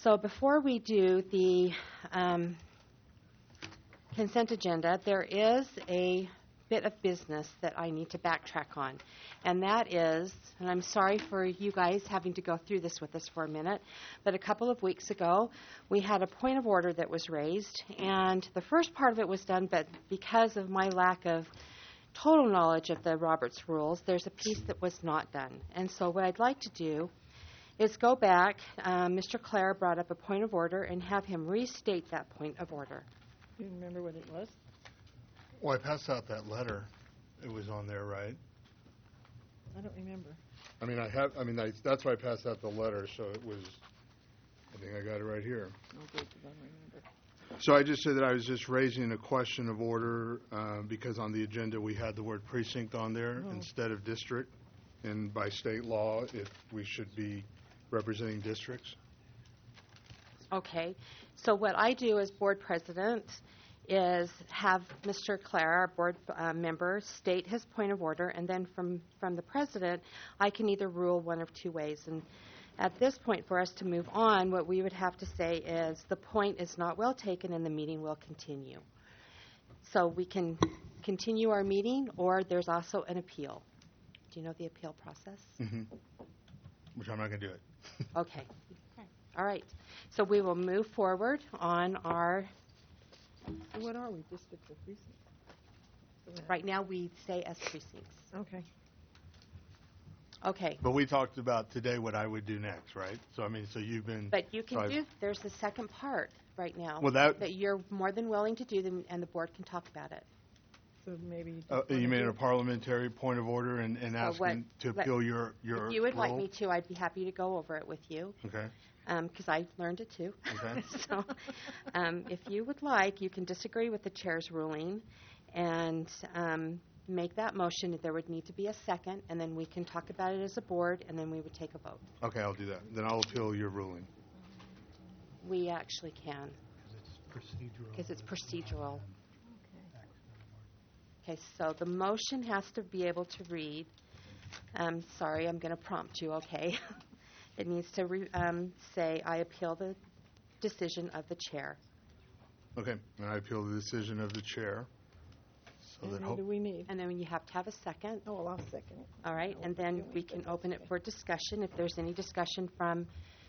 So before we do the consent agenda, there is a bit of business that I need to backtrack on. And that is, and I'm sorry for you guys having to go through this with us for a minute, but a couple of weeks ago, we had a point of order that was raised, and the first part of it was done, but because of my lack of total knowledge of the Roberts rules, there's a piece that was not done. And so what I'd like to do is go back. Mr. Clare brought up a point of order and have him restate that point of order. Do you remember what it was? Well, I passed out that letter. It was on there, right? I don't remember. That's why I passed out the letter, so it was, I think I got it right here. Oh, good, 'cause I don't remember. So I just said that I was just raising a question of order because on the agenda we had the word precinct on there instead of district. And by state law, we should be representing districts. Okay. So what I do as board president is have Mr. Clare, our board member, state his point of order, and then from the president, I can either rule one of two ways. And at this point, for us to move on, what we would have to say is the point is not well taken and the meeting will continue. So we can continue our meeting, or there's also an appeal. Do you know the appeal process? Mm-hmm. Which I'm not going to do it. Okay. All right. So we will move forward on our, So what are we, districts or precincts? right now we say as precincts. Okay. Okay. But we talked about today what I would do next, right? So you've been. But you can so do, there's the second part right now. Well, that you're more than willing to do, and the board can talk about it. So maybe. you mean a parliamentary point of order and asking to appeal your If you would like rule? me to, I'd be happy to go over it with you. Okay. Because I learned it too. Okay. So if you would like, you can disagree with the chair's ruling and make that motion. There would need to be a second, and then we can talk about it as a board, and then we would take a vote. Okay, I'll do that. Then I'll appeal your ruling. We actually can. Because it's procedural. Okay, so the motion has to be able to read. Sorry, I'm going to prompt you, okay? It needs to say, I appeal the decision of the chair. Okay, and I appeal the decision of the chair. So And that what do we need? And then you have to have a second. Oh, well, I'll second it. All right, and then we can open it for discussion if there's any discussion from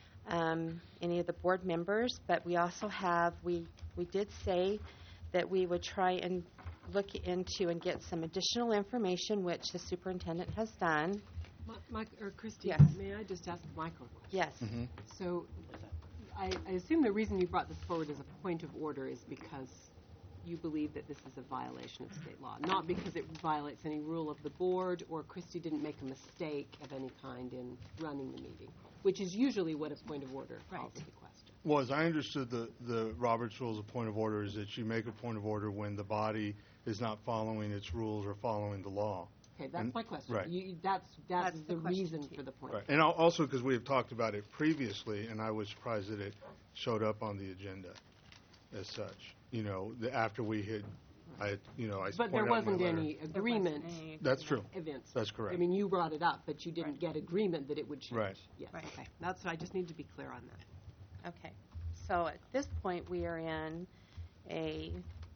any of the board members. But we also have, we did say that we would try and look into and get some additional information, which the superintendent has done. Mike, or Christy, Yes. may I just ask Michael? Yes. Mm-hmm. So I assume the reason you brought this forward as a point of order is because you believe that this is a violation of state law, not because it violates any rule of the board or Christy didn't make a mistake of any kind in running the meeting, which is usually what a point of order calls into question. Well, as I understood the Roberts Rules of point of order is that you make a point of order when the body is not following its rules or following the law. Okay, that's my question. Right. That's That's the the question reason too. for the point. Right. And also because we have talked about it previously, and I was surprised that it showed up on the agenda as such. You know, after we had, I But there pointed out in my wasn't letter. any agreement. That's true. Events. That's correct. I mean, you brought it up, but you didn't get agreement that it would change. Right. Yes. Right. Okay. That's, I just need to be clear on that. Okay. So at this point, we are in a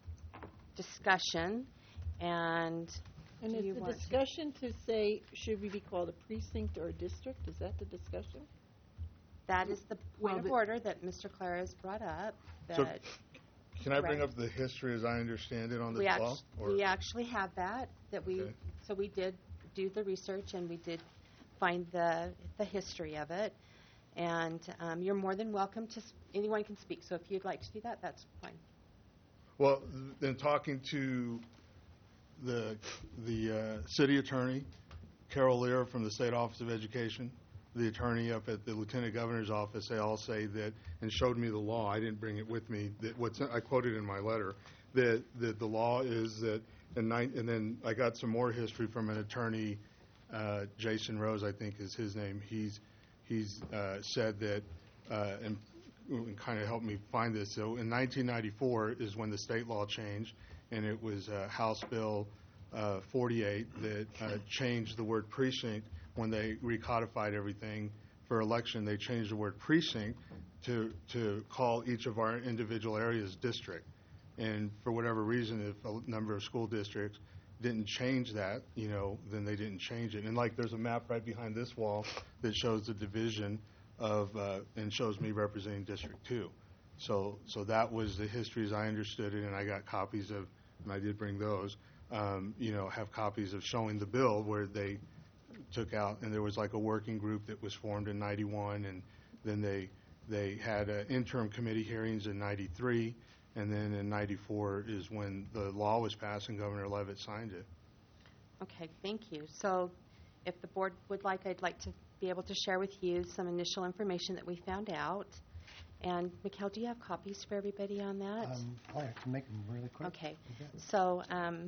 discussion, and And do you is the want to- discussion to say, should we be called a precinct or a district? Is that the discussion? that is the Well, point of order that Mr. Clare has brought up. So That Can I bring Right. up the history as I understand it on the we, law? we actually have that we, Okay. so we did do the research, and we did find the history of it. And you're more than welcome to, anyone can speak. So if you'd like to do that, that's fine. Well, in talking to the city attorney, Carol Lear from the State Office of Education, the attorney up at the Lieutenant Governor's office, they all say that, and showed me the law. I didn't bring it with me. That what's I quoted in my letter that the law is that, and then I got some more history from an attorney, Jason Rose, I think is his name. He's said that and kind of helped me find this. So in 1994 is when the state law changed, and it was House Bill 48 that changed the word precinct. When they recodified everything for election, they changed the word precinct to call each of our individual areas district. And for whatever reason, if a number of school districts didn't change that, then they didn't change it. And like there's a map right behind this wall that shows the division of, and shows me representing District 2. So that was the history as I understood it, and I got copies of, and I did bring those, have copies of showing the bill where they took out, and there was like a working group that was formed in 91, and then they had interim committee hearings in 93, and then in 94 is when the law was passed and Governor Leavitt signed it. Okay, thank you. So if the board would like, I'd like to be able to share with you some initial information that we found out. And Mikhail, do you have copies for everybody on that? I can make them really quick. Okay. So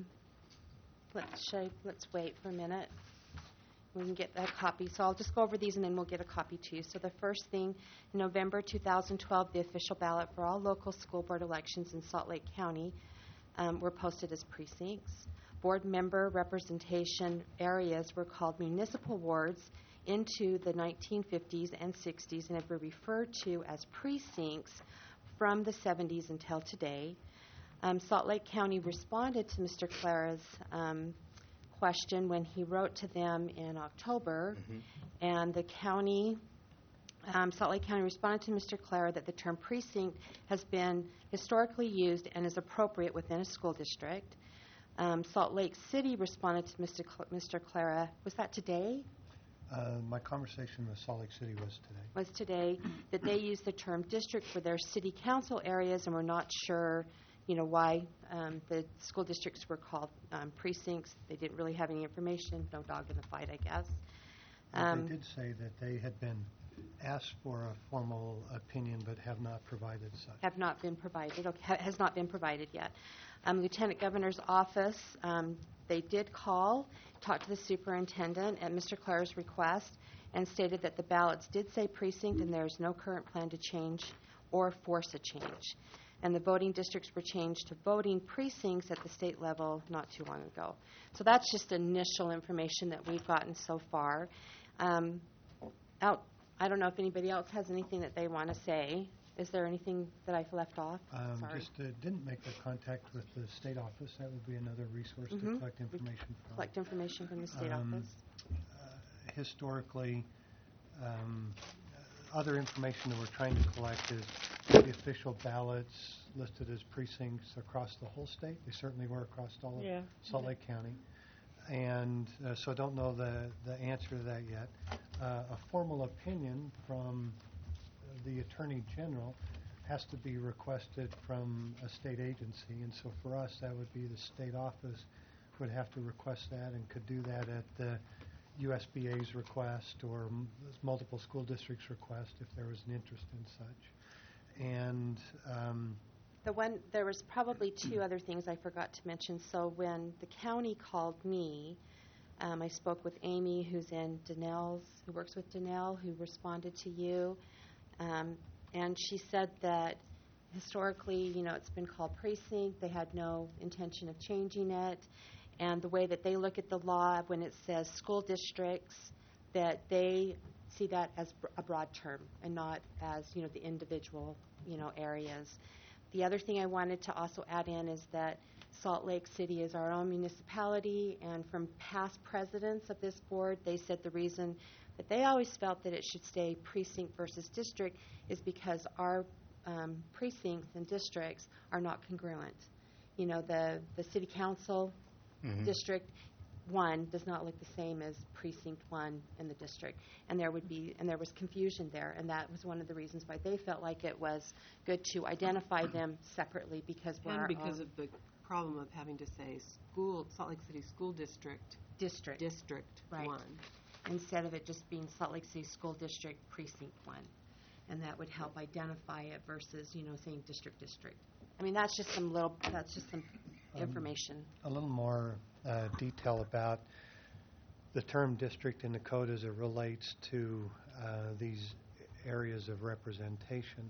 let's wait for a minute. We can get that copy. So I'll just go over these and then we'll get a copy to you. So the first thing, in November 2012, the official ballot for all local school board elections in Salt Lake County were posted as precincts. Board member representation areas were called municipal wards into the 1950s and 60s and have been referred to as precincts from the 70s until today. Salt Lake County responded to Mr. Clara's question when he wrote to them in October, and the county, Salt Lake County responded to Mr. Clara that the term precinct has been historically used and is appropriate within a school district. Salt Lake City responded to Mr. Clara, was that today? My conversation with Salt Lake City Was today, that they use the term district for their city council areas and were not sure why the school districts were called precincts. They didn't really have any information. No dog in the fight, I guess. They did say that they had been asked for a formal opinion but have not provided such. Have not been provided. Okay, has not been provided yet. Lieutenant Governor's office, they did call, talk to the superintendent at Mr. Clara's request, and stated that the ballots did say precinct and there is no current plan to change or force a change. And the voting districts were changed to voting precincts at the state level not too long ago. So that's just initial information that we've gotten so far. I don't know if anybody else has anything that they want to say. Is there anything that I've left off? Sorry. Just didn't make the contact with the state office. That would be another resource to collect information from. Collect information from the state office. Historically, other information that we're trying to collect is the official ballots listed as precincts across the whole state. They certainly were across all of Salt Lake County. And so I don't know the answer to that yet. A formal opinion from the Attorney General has to be requested from a state agency. And so for us, that would be the state office would have to request that and could do that at the USBA's request or multiple school districts' request if there was an interest in such. And there was probably two other things I forgot to mention. So when the county called me, I spoke with Amy, who works with Donnell, who responded to you, and she said that historically, it's been called precinct. They had no intention of changing it. And the way that they look at the law when it says school districts, that they see that as a broad term and not as, the individual, areas. The other thing I wanted to also add in is that Salt Lake City is our own municipality, and from past presidents of this board, they said the reason that they always felt that it should stay precinct versus district is because our precincts and districts are not congruent. The city council District 1 does not look the same as Precinct 1 in the district, and there was confusion there, and that was one of the reasons why they felt like it was good to identify them separately because of the problem of having to say Salt Lake City School District right. 1 instead of it just being Salt Lake City School District Precinct 1, and that would help identify it versus saying district. I mean that's just some information. A little more detail about the term district in the code as it relates to these areas of representation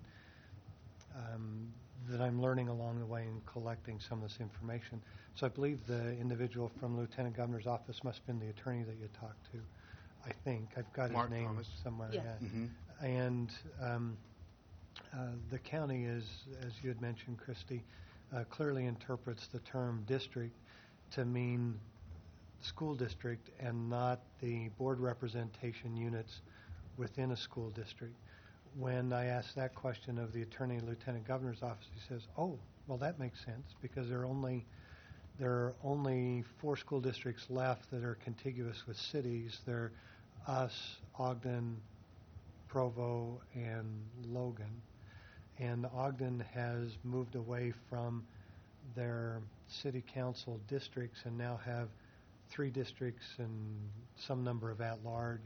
that I'm learning along the way in collecting some of this information. So I believe the individual from Lieutenant Governor's office must have been the attorney that you talked to. I think. I've got Mark his name Thomas. somewhere. Yes. And The county is, as you had mentioned, Christy, clearly interprets the term district to mean school district and not the board representation units within a school district. When I asked that question of the Attorney and Lieutenant Governor's office, he says, oh, well, that makes sense because there are only 4 school districts left that are contiguous with cities. They're us, Ogden, Provo, and Logan. And Ogden has moved away from their city council districts and now have 3 districts and some number of at-large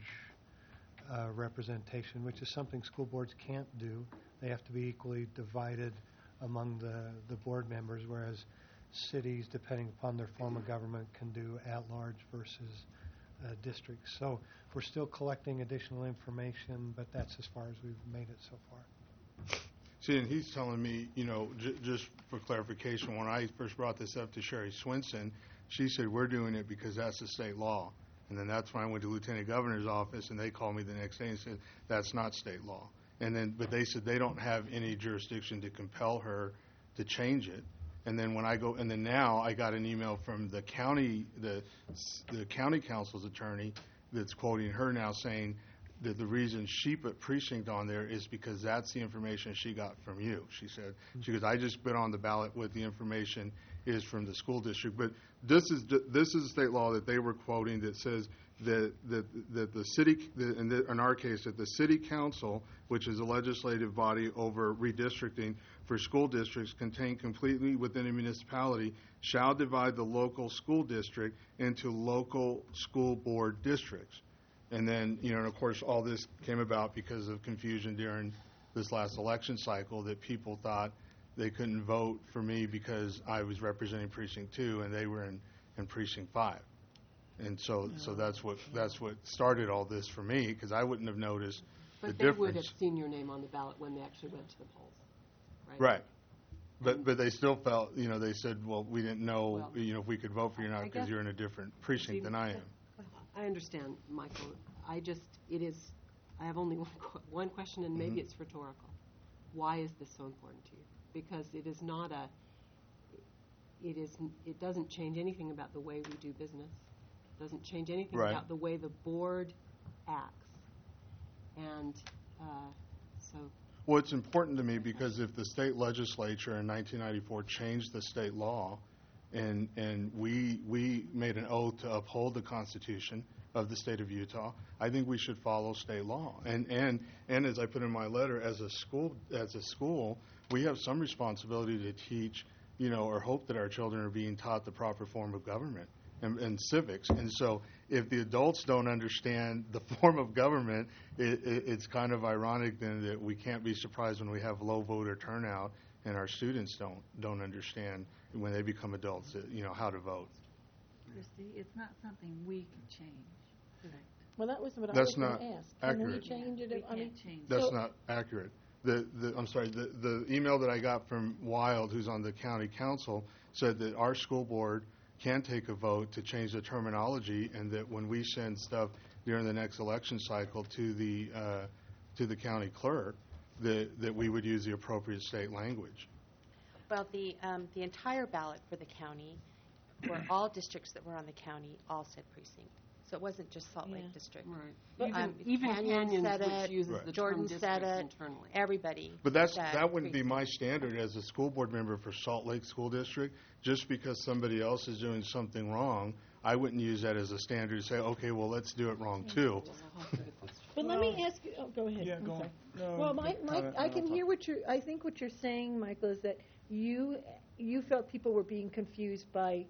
representation, which is something school boards can't do. They have to be equally divided among the board members, whereas cities, depending upon their form of government, can do at-large versus districts. So we're still collecting additional information, but that's as far as we've made it so far. See, and he's telling me, just for clarification, when I first brought this up to Sherry Swinson, she said, we're doing it because that's the state law. And then that's when I went to Lieutenant Governor's office, and they called me the next day and said, that's not state law. But they said they don't have any jurisdiction to compel her to change it. And then now I got an email from the county council's attorney that's quoting her now saying that the reason she put precinct on there is because that's the information she got from you. She goes, I just put on the ballot what the information is from the school district. But this is a state law that they were quoting that says that the city, in our case, that the city council, which is a legislative body over redistricting for school districts contained completely within a municipality, shall divide the local school district into local school board districts. And then, and of course, all this came about because of confusion during this last election cycle that people thought they couldn't vote for me because I was representing Precinct 2 and they were in Precinct 5. And so that's what started all this for me, because I wouldn't have noticed the But difference. they would have seen your name on the ballot when they actually went to the polls, right? Right. But they still felt, they said, well, we didn't know, if we could vote for you or not because you're in a different precinct than I am. I understand, Michael. I have only one question, and maybe it's rhetorical. Why is this so important to you? Because it doesn't change anything about the way we do business. It doesn't change anything Right. about the way the board acts. And so... Well, it's important to me because if the state legislature in 1994 changed the state law and we made an oath to uphold the Constitution of the state of Utah, I think we should follow state law. And as I put in my letter, as a school, we have some responsibility to teach, or hope that our children are being taught the proper form of government and civics. And so if the adults don't understand the form of government, it's kind of ironic then that we can't be surprised when we have low voter turnout and our students don't understand when they become adults, how to vote. Christy, it's not something we can change. Correct. Well, that was what I That's was going not to ask. Can we accurate. change it? We can't change it. That's not accurate. I'm sorry, the email that I got from Wild, who's on the county council, said that our school board can take a vote to change the terminology, and that when we send stuff during the next election cycle to the county clerk, that we would use the appropriate state language. Well, the entire ballot for the county, for all districts that were on the county, all said precinct. So it wasn't just Salt Lake District. Right. Even Canyon Canyons, said which it, uses Right. the Jordan term said district it, internally. everybody. But said that wouldn't be precinct. my standard as a school board member for Salt Lake School District. Just because somebody else is doing something wrong, I wouldn't use that as a standard to say, okay, well, let's do it wrong too. But let me ask you. Oh, go ahead. Yeah, I'm go sorry. on. No, Well, comment, I and can I'll hear talk. what you're. I think what you're saying, Michael, is that you felt people were being confused by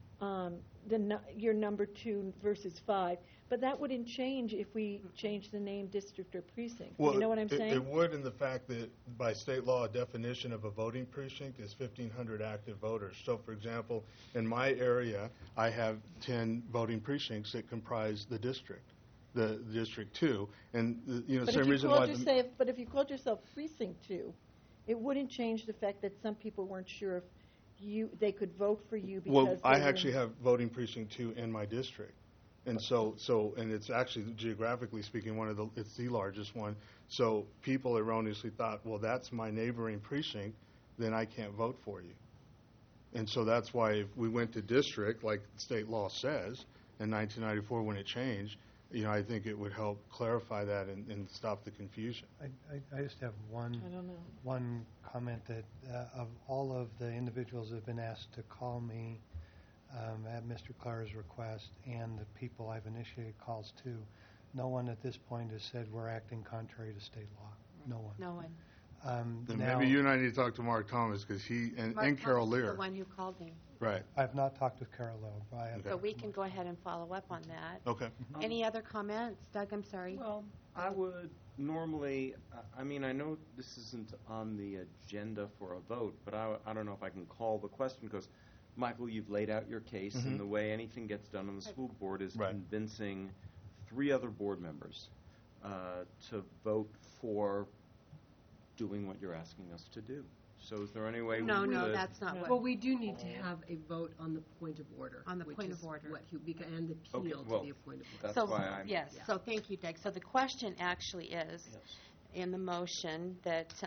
your number 2 versus 5, but that wouldn't change if we changed the name district or precinct. You know what I'm saying? It would in the fact that by state law, a definition of a voting precinct is 1,500 active voters. So, for example, in my area, I have 10 voting precincts that comprise the district, the District 2. And, But same if you reason called why... yourself, but if you called yourself precinct 2, it wouldn't change the fact that some people weren't sure if they could vote for you because Well, I they were actually have voting precinct 2 in my district. And and it's actually, geographically speaking, it's the largest one. So people erroneously thought, well, that's my neighboring precinct, then I can't vote for you. And so that's why if we went to district, like state law says, in 1994 when it changed, I think it would help clarify that and stop the confusion. I just have one comment that of all of the individuals that have been asked to call me at Mr. Clara's request and the people I've initiated calls to, no one at this point has said we're acting contrary to state law. No one. No one. Then maybe you and I need to talk to Mark Thomas because and Carol Lear. Lear. The one who called me. Right. I have not talked with Carol Lear. But I have So we can go ahead and follow up on that. Okay. Any other comments? Doug, I'm sorry. Well, I would normally, I know this isn't on the agenda for a vote, but I don't know if I can call the question because, Michael, you've laid out your case, and the way anything gets done on the school board is convincing 3 other board members to vote for doing what you're asking us to do. So is there any way we could... No, that's not what... Well, we do need to have a vote on the point of order. On the point of order. And appeal to the point of order. That's so, why I'm... Yes, so thank you, Doug. So the question actually is, in the motion that's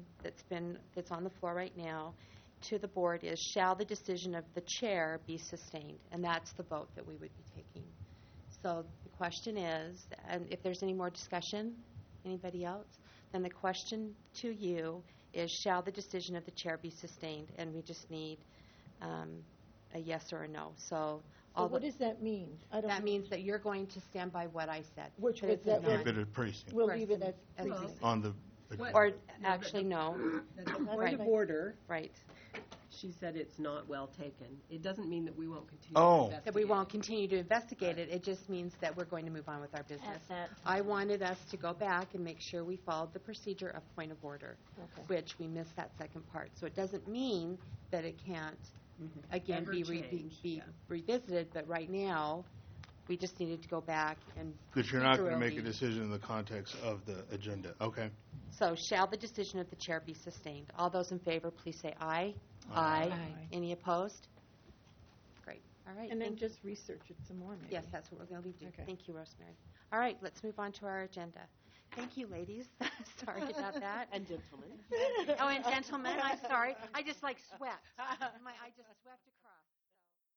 on the floor right now, to the board is, shall the decision of the chair be sustained? And that's the vote that we would be taking. So the question is, and if there's any more discussion, anybody else, then the question to you is, shall the decision of the chair be sustained? And we just need a yes or a no. So what does that mean? That means that you're going to stand by what I said. Which that was it's a that non- Leave it at precinct. We'll leave it as precinct. On the... Or actually, no. The point of order, Right. she said it's not well taken. It doesn't mean that we won't continue Oh. to investigate. That we won't continue to investigate it. It just means that we're going to move on with our business. I wanted us to go back and make sure we followed the procedure of point of order, which we missed that second part. So it doesn't mean that it can't, again, Ever be change, revisited, but right now, we just needed to go back and... But you're not going to make a procedurally- decision in the context of the agenda. Okay. So shall the decision of the chair be sustained? All those in favor, please say aye. Aye. Any opposed? Great. All right. And then Thank you. just research it some more, maybe. Yes, that's what we're going to leave to. Okay. Thank you, Rosemary. All right, let's move on to our agenda. Thank you, ladies. Sorry about that. And gentlemen. Oh, and gentlemen, I'm sorry. I just swept. I just swept across.